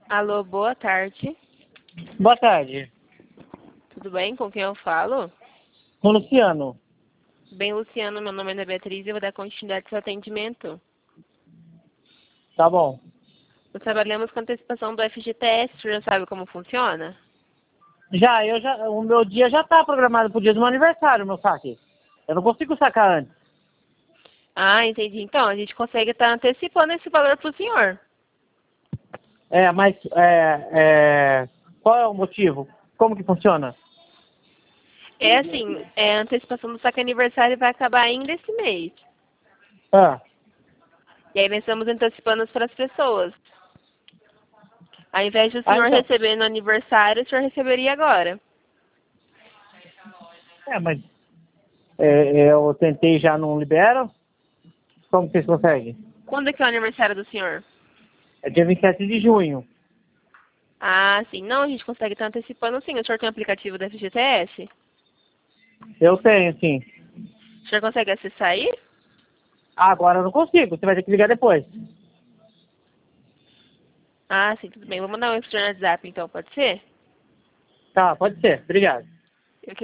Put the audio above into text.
Alô, boa tarde. Boa tarde. Tudo bem? Com quem eu falo? Com o Luciano. Bem, Luciano, meu nome é Ana Beatriz e eu vou dar continuidade ao seu atendimento. Tá bom. Nós trabalhamos com antecipação do FGTS, você já sabe como funciona? O meu dia já tá programado pro dia do meu aniversário, meu saque. Eu não consigo sacar antes. Ah, entendi. Então, a gente consegue estar antecipando esse valor para o senhor. Qual é o motivo? Como que funciona? É assim, a antecipação do saque aniversário vai acabar ainda esse mês. Ah, E aí nós estamos antecipando para as pessoas. Ao invés do senhor então. receber no aniversário, o senhor receberia agora. Mas eu tentei já não libero. Como que vocês conseguem? Quando é que é o aniversário do senhor? É dia 27 de junho. Ah, sim. Não, a gente consegue estar antecipando sim. O senhor tem o aplicativo da FGTS? Eu tenho, sim. O senhor consegue acessar aí? Agora eu não consigo. Você vai ter que ligar depois. Ah, sim, tudo bem. Vou mandar um extra no WhatsApp então, pode ser? Tá, pode ser. Obrigado.